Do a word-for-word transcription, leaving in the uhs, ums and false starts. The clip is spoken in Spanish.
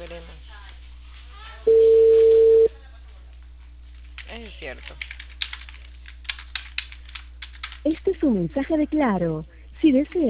veremos. Es cierto. Este es un mensaje de Claro. Si desea